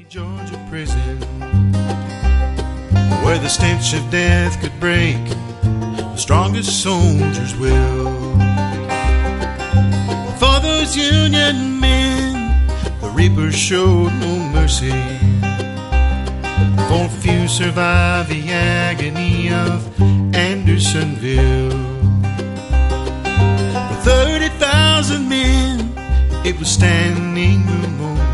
Georgia prison, where the stench of death could break the strongest soldier's will. For those Union men, the Reaper showed no mercy, for few survived the agony of Andersonville. For 30,000 men, it was standing room only.